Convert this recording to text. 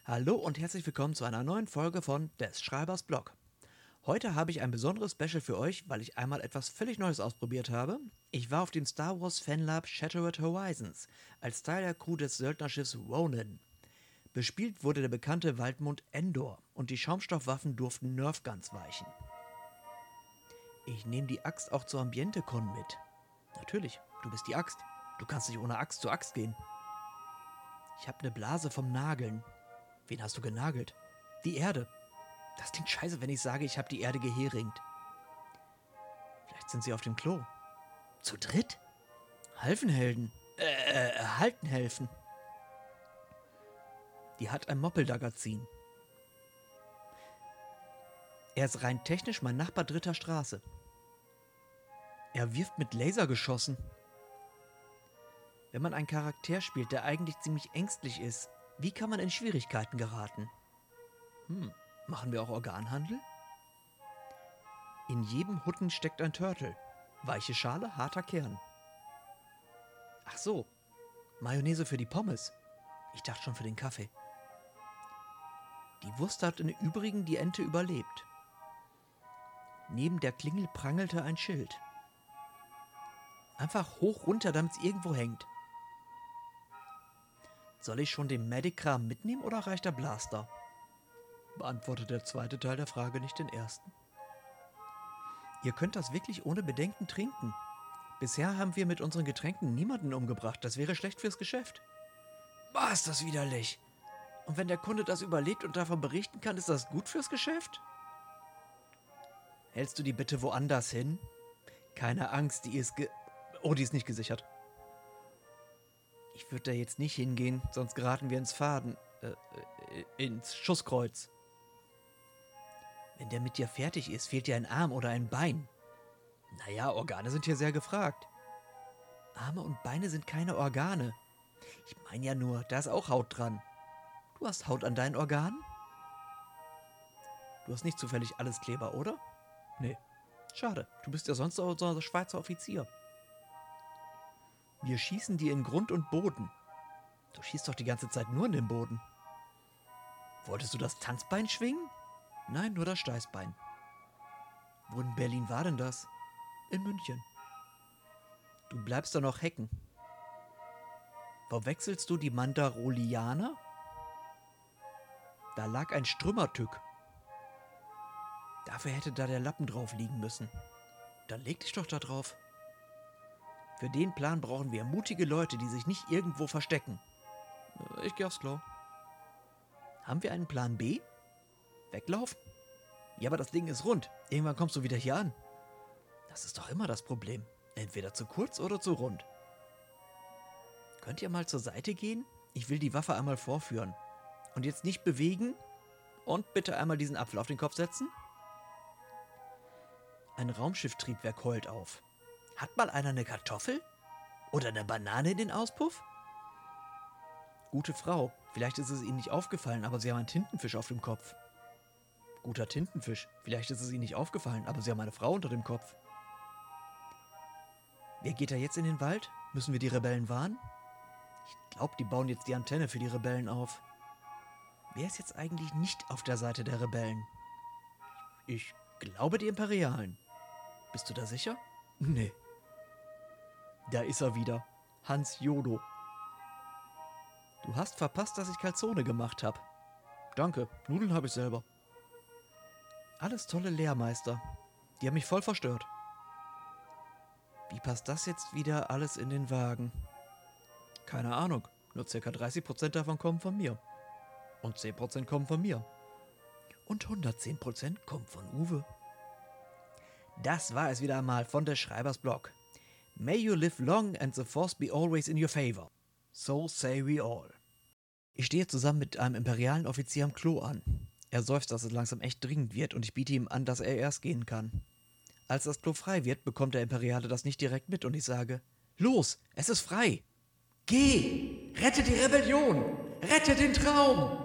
Hallo und herzlich willkommen zu einer neuen Folge von des Schreibers Blog. Heute habe ich ein besonderes Special für euch, weil ich einmal etwas völlig Neues ausprobiert habe. Ich war auf dem Star Wars Fanlab Shattered Horizons als Teil der Crew des Söldnerschiffs Ronin. Bespielt wurde der bekannte Waldmund Endor und die Schaumstoffwaffen durften Nerfguns weichen. Ich nehme die Axt auch zur Ambiente-Con mit. Natürlich, du bist die Axt. Du kannst nicht ohne Axt zur Axt gehen. Ich habe eine Blase vom Nageln. Wen hast du genagelt? Die Erde. Das klingt scheiße, wenn ich sage, ich habe die Erde geheringt. Vielleicht sind sie auf dem Klo. Zu dritt? Halfen halten helfen. Die hat ein Moppeldagazin. Er ist rein technisch mein Nachbar dritter Straße. Er wirft mit Lasergeschossen. Wenn man einen Charakter spielt, der eigentlich ziemlich ängstlich ist, wie kann man in Schwierigkeiten geraten? Machen wir auch Organhandel? In jedem Hutten steckt ein Turtle. Weiche Schale, harter Kern. Ach so, Mayonnaise für die Pommes. Ich dachte schon für den Kaffee. Die Wurst hat im Übrigen die Ente überlebt. Neben der Klingel prangelte ein Schild. Einfach hoch runter, damit es irgendwo hängt. Soll ich schon den Medic-Kram mitnehmen oder reicht der Blaster? Beantwortet der zweite Teil der Frage nicht den ersten. Ihr könnt das wirklich ohne Bedenken trinken. Bisher haben wir mit unseren Getränken niemanden umgebracht. Das wäre schlecht fürs Geschäft. Boah, ist das widerlich. Und wenn der Kunde das überlebt und davon berichten kann, ist das gut fürs Geschäft? Hältst du die bitte woanders hin? Keine Angst, die ist die ist nicht gesichert. Ich würde da jetzt nicht hingehen, sonst geraten wir ins Schusskreuz. Wenn der mit dir fertig ist, fehlt dir ein Arm oder ein Bein. Naja, Organe sind hier sehr gefragt. Arme und Beine sind keine Organe. Ich meine ja nur, da ist auch Haut dran. Du hast Haut an deinen Organen? Du hast nicht zufällig alles Kleber, oder? Nee. Schade, du bist ja sonst auch so ein Schweizer Offizier. Wir schießen dir in Grund und Boden. Du schießt doch die ganze Zeit nur in den Boden. Wolltest du das Tanzbein schwingen? Nein, nur das Steißbein. Wo in Berlin war denn das? In München. Du bleibst da noch hecken. Verwechselst du die Mandarolianer? Da lag ein Strümmertück. Dafür hätte da der Lappen drauf liegen müssen. Dann leg dich doch da drauf. Für den Plan brauchen wir mutige Leute, die sich nicht irgendwo verstecken. Ich geh aufs Klo. Haben wir einen Plan B? Weglaufen? Ja, aber das Ding ist rund. Irgendwann kommst du wieder hier an. Das ist doch immer das Problem. Entweder zu kurz oder zu rund. Könnt ihr mal zur Seite gehen? Ich will die Waffe einmal vorführen. Und jetzt nicht bewegen. Und bitte einmal diesen Apfel auf den Kopf setzen. Ein Raumschifftriebwerk heult auf. Hat mal einer eine Kartoffel? Oder eine Banane in den Auspuff? Gute Frau, vielleicht ist es Ihnen nicht aufgefallen, aber Sie haben einen Tintenfisch auf dem Kopf. Guter Tintenfisch, vielleicht ist es Ihnen nicht aufgefallen, aber Sie haben eine Frau unter dem Kopf. Wer geht da jetzt in den Wald? Müssen wir die Rebellen warnen? Ich glaube, die bauen jetzt die Antenne für die Rebellen auf. Wer ist jetzt eigentlich nicht auf der Seite der Rebellen? Ich glaube, die Imperialen. Bist du da sicher? Nee. Da ist er wieder. Hans Jodo. Du hast verpasst, dass ich Calzone gemacht habe. Danke, Nudeln habe ich selber. Alles tolle Lehrmeister. Die haben mich voll verstört. Wie passt das jetzt wieder alles in den Wagen? Keine Ahnung. Nur ca. 30% davon kommen von mir. Und 10% kommen von mir. Und 110% kommen von Uwe. Das war es wieder einmal von des Schreibers Blog. May you live long and the force be always in your favor. So say we all. Ich stehe zusammen mit einem imperialen Offizier am Klo an. Er seufzt, dass es langsam echt dringend wird und ich biete ihm an, dass er erst gehen kann. Als das Klo frei wird, bekommt der Imperiale das nicht direkt mit und ich sage: Los, es ist frei! Geh! Rette die Rebellion! Rette den Traum!